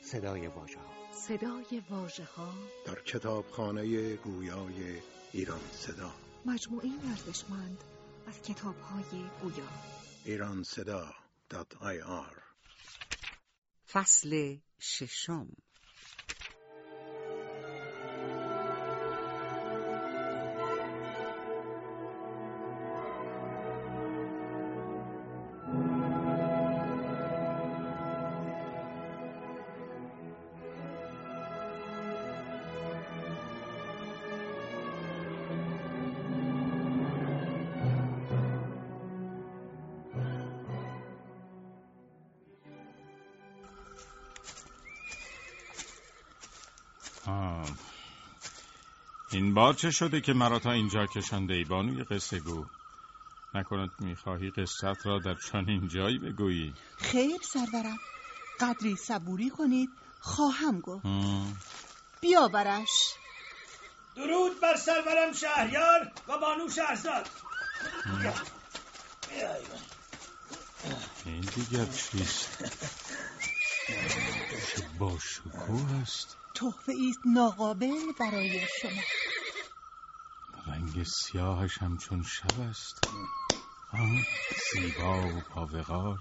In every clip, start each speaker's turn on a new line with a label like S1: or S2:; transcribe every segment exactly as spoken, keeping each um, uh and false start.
S1: صدای واژه‌ها.
S2: صدای واژه‌ها
S3: در کتابخانه گویای ایران صدا.
S2: مجموعه ارزشمند از کتاب‌های گویا.
S3: ایران صدا دات آی آر.
S4: فصل ششم.
S5: این بار چه شده که مرا تا اینجا کشانده ای بانوی قصه گو؟ نکند میخواهی قصت را در چنین جایی بگویی؟
S6: خیر سرورم، قدری صبوری کنید خواهم گفت. بیا برش.
S7: درود بر سرورم شهریار و بانو شهرزاد.
S5: این دیگر چیست؟ چه با شکوه است.
S6: تحفه ایست ناقابل برای شما.
S5: رنگ سیاهش همچون شب است. زیبا و پاوقار.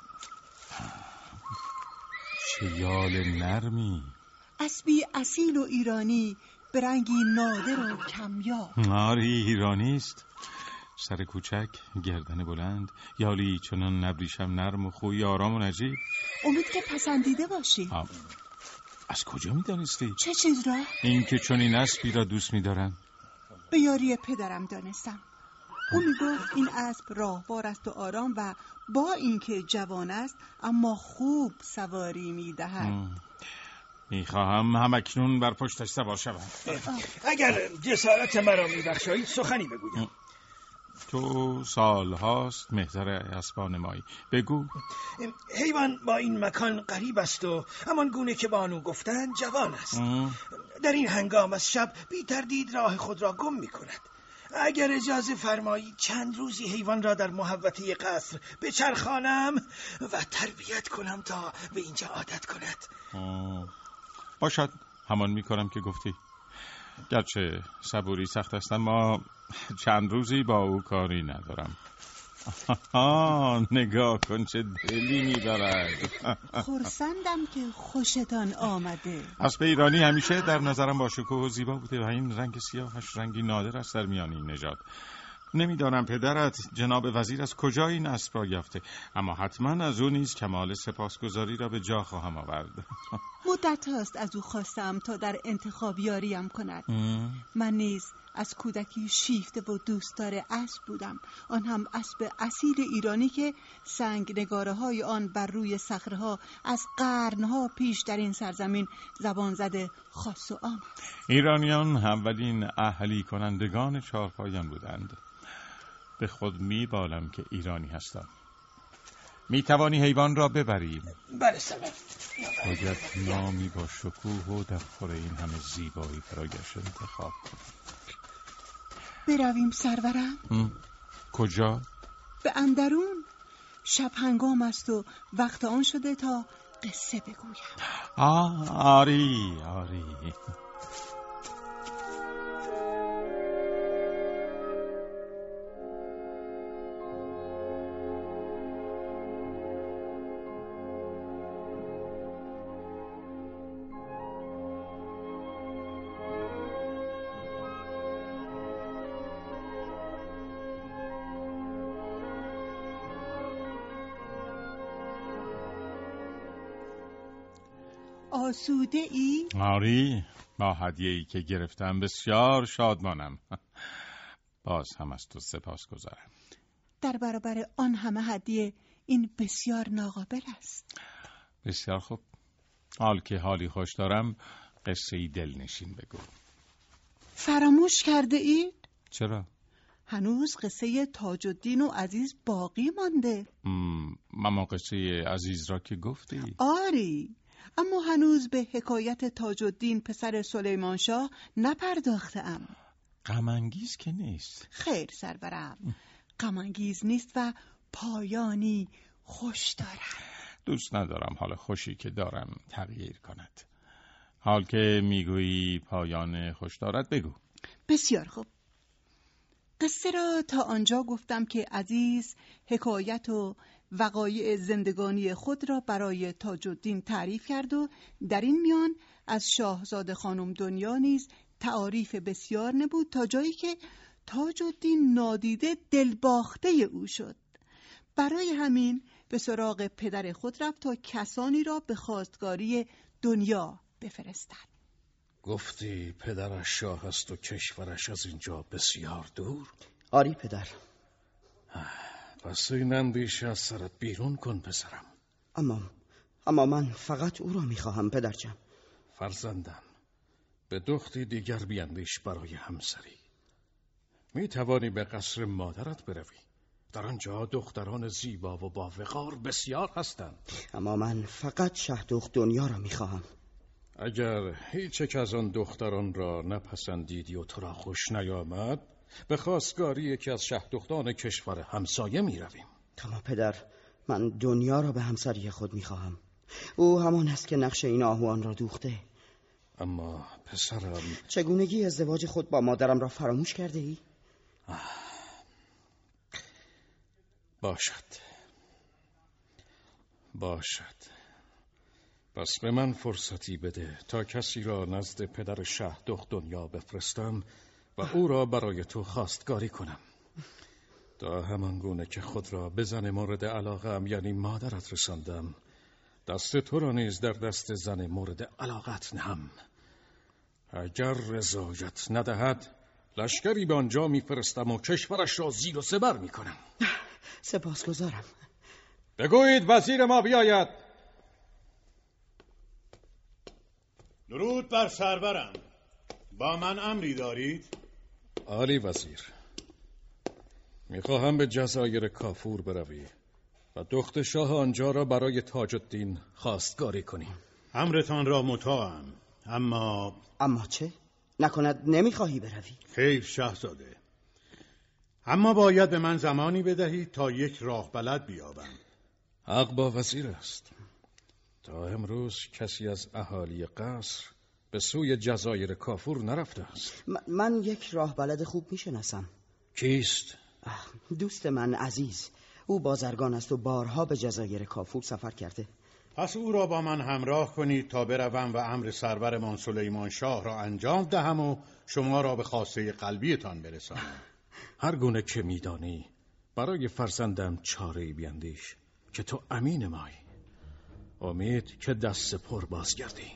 S5: چه یال نرمی.
S6: اسبی اصیل و ایرانی به رنگی نادر و کمیاب.
S5: آری ایرانی است. سر کوچک، گردن بلند، یالی چنان نبریشم نرم و خوی آرام و نجیب.
S6: امید که پسندیده باشی.
S5: آم. از کجا می دانستی؟
S6: چه چیز را؟
S5: این که چون این اسبی را دوست می دارم.
S6: به یاری پدرم دانستم. او می گفت این اسب راهوار است و آرام و با اینکه جوان است اما خوب سواری می دهد.
S5: می خواهم همکنون بر پشتش سوار شوم.
S7: اگر جسارت مرا می بخشایید سخنی بگویم.
S5: تو سال هاست مهتر اسبان مایی. بگو.
S7: حیوان با این مکان غریب است و همان گونه که بانو گفتن جوان است. ام. در این هنگام از شب بی تردید راه خود را گم می کند. اگر اجازه فرمایید چند روزی حیوان را در محوطه قصر بچرخانم و تربیت کنم تا به اینجا عادت کند.
S5: ام. باشد، همان می کنم که گفتی. گرچه صبوری سخت است اما چند روزی با او کاری ندارم. آها، نگاه کن چه دلی می‌دارد.
S6: خرسندم که خوشتان آمده.
S5: اسب ایرانی همیشه در نظرم با شکوه و زیبا بوده و این رنگ سیاهش رنگی نادر است در میان این نژاد. نمیدانم پدرت جناب وزیر از کجا این اسب را یافته، اما حتما از او نیز کمال سپاسگزاری را به جا خواهم آورد.
S6: مدت هاست از او خواستم تا در انتخاب یاریم کند. ام. من نیز از کودکی شیفته و دوستدار اسب بودم، آن هم اسب اصیل ایرانی که سنگ نگاره های آن بر روی صخره‌ها از قرنها پیش در این سرزمین زبان زده خاص و عام.
S5: ایرانیان اولین اهلی کنندگان چهارپایان بودند. به خود میبالم که ایرانی هستم. میتوانی حیوان را ببریم؟
S7: بله سلام.
S5: باید نامی با شکوه و در خور این همه زیبایی فراگشت انتخاب کنم.
S6: برویم سرورم؟
S5: کجا؟
S6: به اندرون. شب هنگام است و وقت آن شده تا قصه بگویم.
S5: آه آری آری.
S6: آسوده ای؟
S5: آری، با هدیه‌ای که گرفتم بسیار شادمانم. باز هم از تو سپاس گذارم.
S6: در برابر آن همه هدیه این بسیار ناقابل است.
S5: بسیار خوب. حال که حالی خوش دارم قصه‌ای دلنشین بگو.
S6: فراموش کرده اید؟
S5: چرا؟
S6: هنوز قصه تاج الدین و عزیز باقی مانده.
S5: ماما قصه عزیز را که گفتی؟
S6: آری، اما هنوز به حکایت تاج الدین پسر سلیمان شاه نپرداختم.
S5: غم انگیز که نیست.
S6: خیر سرورم، غم انگیز نیست و پایانی خوش دارد.
S5: دوست ندارم حال خوشی که دارم تغییر کند. حال که میگویی پایان خوش دارد بگو.
S6: بسیار خوب. قصه را تا آنجا گفتم که عزیز حکایت و وقایع زندگانی خود را برای تاج الدین تعریف کرد و در این میان از شاهزاده خانم دنیا نیز تعاریف بسیار نبود تا جایی که تاج الدین نادیده دلباخته او شد. برای همین به سراغ پدر خود رفت تا کسانی را به خواستگاری دنیا بفرستد.
S1: گفتی پدرش شاه است و کشورش از اینجا بسیار دور؟
S4: آری پدر.
S1: پس این اندیشه از سرت بیرون کن پسرم.
S4: اما اما من فقط او را میخواهم پدرجان.
S1: فرزندم، به دختری دیگر بیندیش برای همسری. میتوانی به قصر مادرت بروی. در آنجا دختران زیبا و با وقار بسیار هستند.
S4: اما من فقط شهدخت دنیا را میخواهم.
S1: اگر هیچ یک از آن دختران را نپسندیدی و تو را خوش نیامد، به خواستگاری یکی از شهدختان کشور همسایه می رویم.
S4: اما پدر، من دنیا را به همسری خود می خواهم. او همان است که نقش این آهوان را دوخته.
S1: اما پسرم،
S4: چگونگی ازدواج خود با مادرم را فراموش کرده ای؟
S1: باشد باشد پس به من فرصتی بده تا کسی را نزد پدر شهدخت دنیا بفرستم و او را برای تو خواستگاری کنم. تا همان گونه که خود را به زن مورد علاقه‌ام یعنی مادرت رساندم، دست تو را نیز در دست زن مورد علاقت نهم. اگر رضایت ندهد لشکری به آنجا میفرستم و کشورش را زیر و زبر میکنم.
S4: سپاسگزارم.
S5: بگویید وزیر ما بیاید.
S3: درود بر سرورم. با من امری دارید؟
S1: عالی وزیر، میخواهم به جزایر کافور بروی و دخت شاه آنجا را برای تاج الدین خواستگاری کنی.
S3: امرتان را مطاعم، اما...
S4: اما چه؟ نکند نمیخواهی بروی؟
S3: خیر شاهزاده، اما باید به من زمانی بدهید تا یک راه بلد بیابم.
S1: حق با وزیر است. تا امروز کسی از اهالی قصر به سوی جزایر کافور نرفته است.
S4: م- من یک راه بلد خوب میشناسم.
S1: کیست؟
S4: دوست من عزیز، او بازرگان است و بارها به جزایر کافور سفر کرده.
S3: پس او را با من همراه کنید تا بروم و امر سرورمان سلیمان شاه را انجام دهم و شما را به خواسته قلبیتان برسانم.
S1: هر گونه که میدانی برای فرزندم چاره‌ای بیندیش که تو امین مایی. امید که دست پر بازگردی.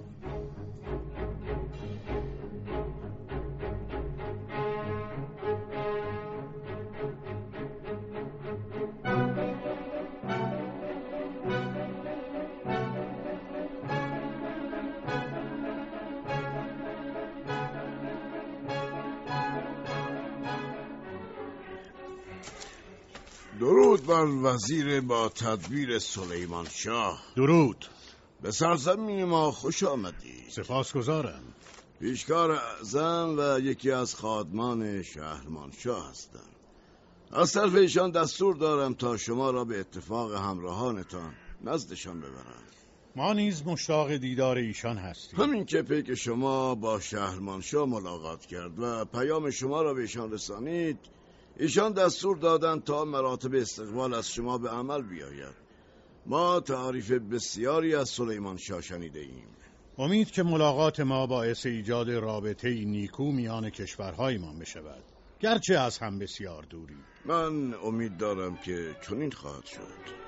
S8: درود بر وزیر با تدبیر سلیمان شاه.
S3: درود.
S8: به سرزمین ما خوش آمدی.
S3: سپاسگزارم.
S8: پیشکار اعظم و یکی از خادمان شهرمان شاه هستم. از طرف ایشان دستور دارم تا شما را به اتفاق همراهانتان نزدشان ببرم.
S3: ما نیز مشتاق دیدار ایشان هستیم.
S8: همین که پیک شما با شهرمان شاه ملاقات کرد و پیام شما را به ایشان رسانید، ایشان دستور دادند تا مراتب استقبال از شما به عمل بیاید. ما تعریف بسیاری از سلیمان شاه شنیده ایم.
S3: امید که ملاقات ما باعث ایجاد رابطه نیکو میان کشورهایمان بشود، گرچه از هم بسیار دوری.
S8: من امید دارم که چنین خواهد شد.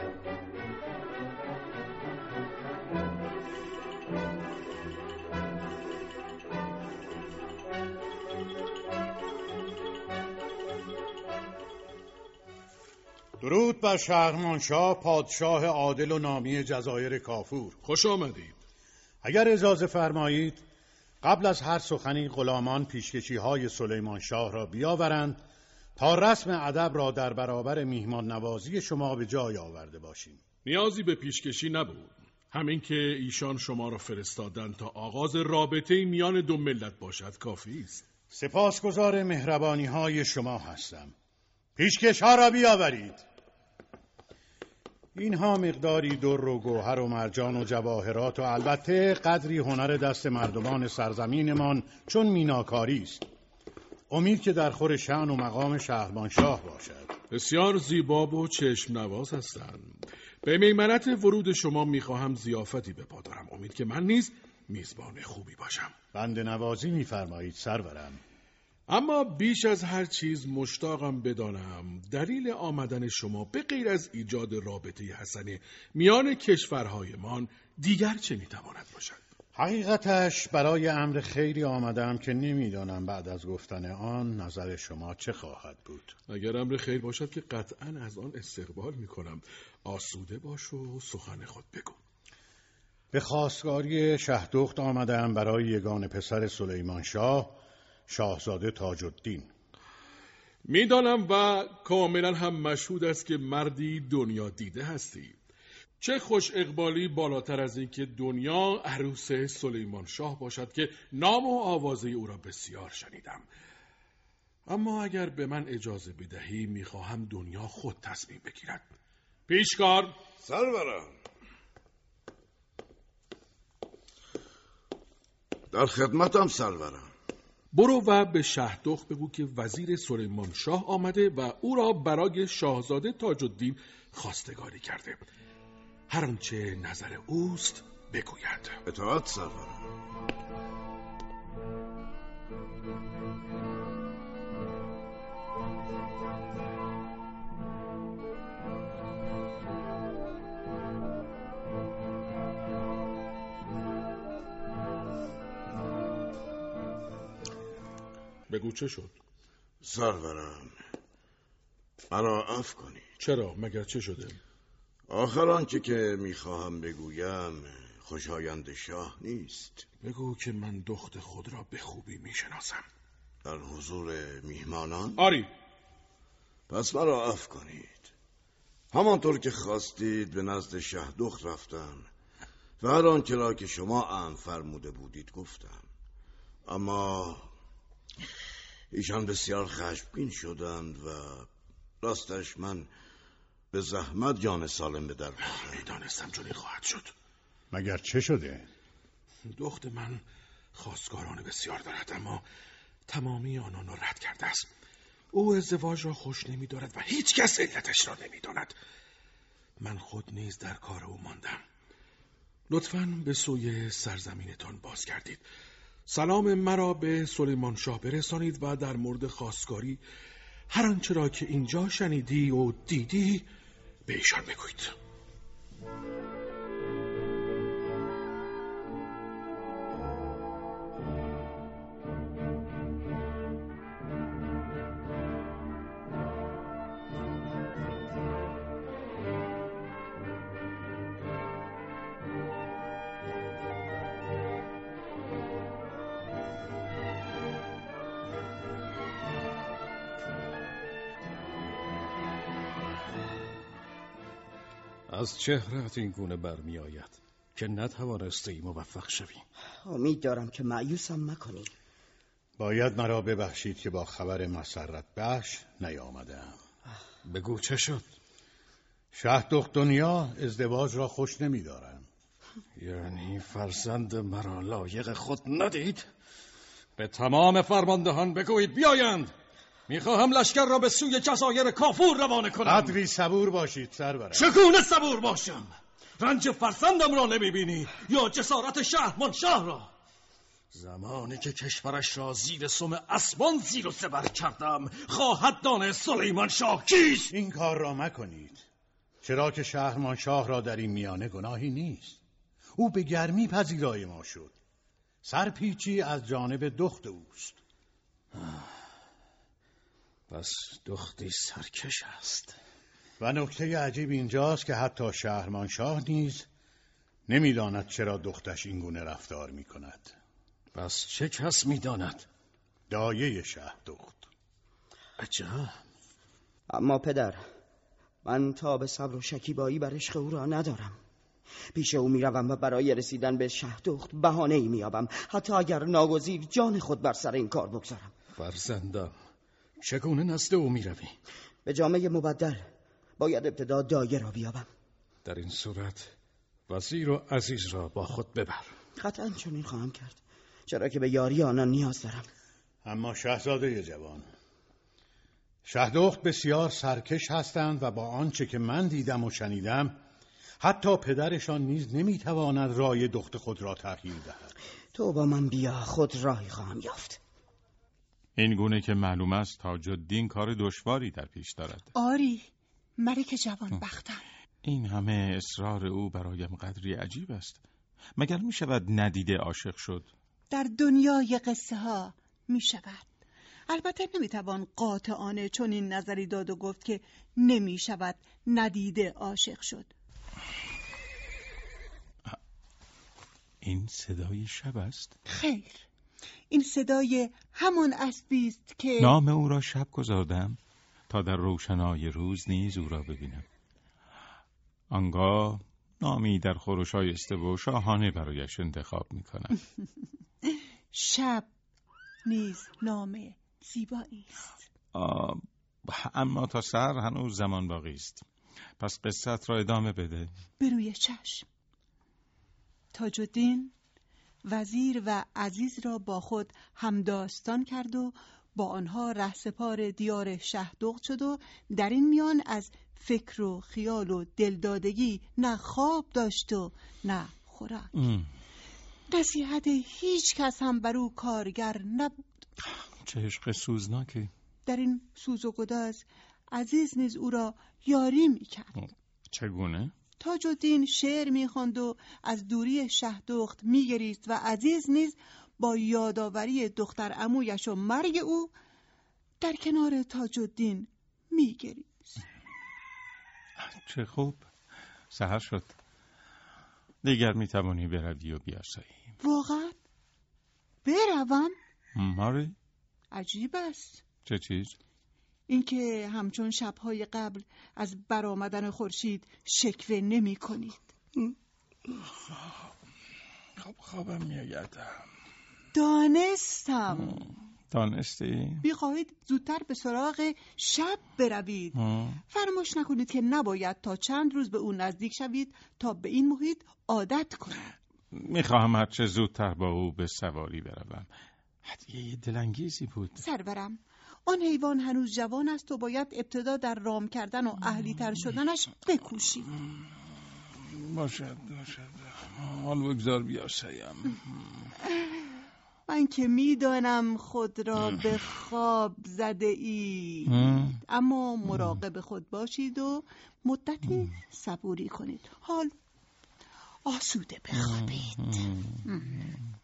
S3: درود بر شهرمان شاه، پادشاه عادل و نامی جزایر کافور.
S1: خوش آمدید.
S3: اگر اجازه فرمایید قبل از هر سخنی غلامان پیشکشی های سلیمان شاه را بیاورند تا رسم ادب را در برابر میهمان نوازی شما به جای آورده باشیم.
S9: نیازی به پیشکشی نبود. همین که ایشان شما را فرستادن تا آغاز رابطه میان دو ملت باشد کافی است.
S3: سپاسگزار مهربانی های شما هستم. پیشکش ها را بیاورید. اینها مقداری در و گوهر و مرجان و جواهرات و البته قدری هنر دست مردمان سرزمینمان چون میناکاری است. امید که در خور شأن و مقام شهرمانشاه باشد.
S9: بسیار زیبا و چشم نواز هستند. به میمنت ورود شما میخواهم ضیافتی به پا دارم. امید که من نیز میزبان خوبی باشم.
S3: بنده نوازی میفرمایید سرورم.
S9: اما بیش از هر چیز مشتاقم بدانم دلیل آمدن شما به غیر از ایجاد رابطه حسن میان کشورهایمان دیگر چه میتواند باشد؟
S3: حقیقتش برای امر خیری آمدم که نمیدانم بعد از گفتن آن نظر شما چه خواهد بود.
S9: اگر امر خیر باشد که قطعا از آن استقبال میکنم. آسوده باش و سخن خود بگو.
S3: به خواستگاری شهدخت آمدم برای یگان پسر سلیمان شاه، شاهزاده تاج الدین.
S9: میدانم و کاملا هم مشهود است که مردی دنیا دیده هستی. چه خوش اقبالی بالاتر از این که دنیا عروس سلیمان شاه باشد که نام و آوازه او را بسیار شنیدم. اما اگر به من اجازه بدهی میخواهم دنیا خود تصمیم بگیرد. پیشکار.
S8: سرورم. در خدمتم سرورم.
S9: برو و به شهدخت بگو که وزیر سلیمان شاه آمده و او را برای شاهزاده تاج الدین خواستگاری کرده. هر آنچه نظر اوست بگوید.
S8: اطاعت سرورم.
S9: بگو چه شد؟
S8: سرورم، مرا عفو کنید.
S9: چرا؟ مگر چه شده؟
S8: آخر آنچه که میخواهم بگویم خوشایند شاه نیست.
S9: بگو که من دخت خود را به خوبی میشناسم.
S8: در حضور میهمانان؟
S9: آری.
S8: پس مرا عفو کنید. همانطور که خواستید به نزد شهدخت رفتم و هر آنچه را که شما امر فرموده بودید گفتم. اما ایشان بسیار خشمگین شدند و راستش من به زحمت جان سالم به در بردم.
S9: میدانستم چنین خواهد شد.
S3: مگر چه شده؟
S9: دخت من خواستگاران بسیار دارد اما تمامی آنان را رد کرده است. او ازدواج را خوش نمی دارد و هیچ کس علتش را نمی داند. من خود نیز در کار او ماندم. لطفاً به سوی سرزمینتان باز گردید. سلام مرا به سلیمان شاه برسانید و در مورد خواستگاری هر آنچه را که اینجا شنیدی و دیدی به ایشان بگویید.
S1: از چهره‌ات این گونه برمی آید که نتوانستی موفق شوی.
S4: امید دارم که مایوسم مکنی.
S3: باید مرا ببخشید که با خبر مسرت بخش نیامدم.
S1: بگو چه شد؟
S3: شهدخت دنیا ازدواج را خوش نمی دارم.
S1: یعنی فرزند مرا لایق خود ندید؟ به تمام فرماندهان بگویید بیایند. میخواهم لشکر را به سوی جزایر کافور روانه کنم.
S3: قدری صبور باشید سرورم.
S1: چگونه صبور باشم؟ رنج فرزندم را نمیبینی یا جسارت شهرمانشاه را؟ زمانی که کشورش را زیر سم اسبان زیر و زبر کردم خواهد دانست سلیمان شاه کیست.
S3: این کار را مکنید، چرا که شهرمانشاه را در این میانه گناهی نیست. او به گرمی پذیرای ما شد. سرپیچی از جانب دخت اوست.
S1: پس دختی سرکش است.
S3: و نکته عجیب اینجاست که حتی شهرمانشاه نیز نمیداند چرا دختش این گونه رفتار میکند.
S1: پس چه کس میداند؟
S3: دایه شهدخت.
S1: عجب.
S4: اما پدر، من تا به صبر و شکیبایی بر عشق او را ندارم. پیش او میروم و برای رسیدن به شهدخت بهانه‌ای مییابم، حتی اگر ناگزیر جان خود بر سر این کار بگذارم.
S1: فرزندم، چگونه نزد او میروی؟
S4: به جامه مبدل باید ابتدا دایه را بیابم.
S1: در این صورت وزیر و عزیز را با خود ببر.
S4: قطعا چنین خواهم کرد، چرا که به یاری آنان نیاز دارم.
S3: اما شاهزاده جوان، شهدخت بسیار سرکش هستند و با آنچه که من دیدم و شنیدم حتی پدرشان نیز نمیتواند رای دخت خود را تغییر دهد.
S4: تو با من بیا، خود راهی خواهم یافت.
S5: این گونه که معلوم است تاج الدین کار دشواری در پیش دارد.
S6: آری، ملک جوان بختم.
S5: این همه اصرار او برایم قدری عجیب است. مگر می شود ندیده عاشق شد؟
S6: در دنیای قصه ها می شود. البته نمی توان قاطعانه چون این نظری داد و گفت که نمی شود ندیده عاشق شد.
S5: این صدای شب است؟
S6: خیر، این صدای همان اسبی است که
S5: نام او را شب گذاردم تا در روشنای روز نیز او را ببینم. آنگاه نامی در خورشایسته و شاهانه برایش انتخاب میکنم.
S6: شب نیز نام زیبایی است.
S5: اما تا سر هنوز زمان باقی است. پس قصت را ادامه بده.
S6: به روی چشم. تاج الدین وزیر و عزیز را با خود همداستان کرد و با آنها رهسپار دیار شهدخت شد و در این میان از فکر و خیال و دلدادگی نه خواب داشت و نه خوراک. نصیحت هیچ کس هم بر او کارگر نبود.
S5: چه عشق سوزناکی.
S6: در این سوز و گداز عزیز نیز او را یاری میکرد.
S5: چگونه؟
S6: تاج الدین شعر میخواند و از دوری شهدخت میگریست و عزیز نیز با یادآوری دختر عمویش و مرگ او در کنار تاج الدین میگریست.
S5: چه خوب. سحر شد. دیگر میتوانی بروی و بیاسایی.
S6: واقعا؟ بروم؟
S5: ماری؟
S6: عجیب است.
S5: چه چیز؟
S6: اینکه همچون شبهای قبل از برآمدن خورشید شکوه نمی کنید.
S5: خب خوابم میآید.
S6: دانستم.
S5: دانستی؟
S6: بیخواهید زودتر به سراغ شب بروید. فراموش نکنید که نباید تا چند روز به اون نزدیک شوید تا به این محیط عادت کنید.
S5: میخواهم هرچه زودتر با او به سواری بروم. هدیه دلانگیزی بود.
S6: سرورم، آن حیوان هنوز جوان است و باید ابتدا در رام کردن و اهلی تر شدنش بکوشید.
S5: باشد باشد. حال بگذار بیاسایم.
S6: من که میدانم خود را به خواب زده ای، اما مراقب خود باشید و مدتی صبوری کنید. حال آسوده بخوابید.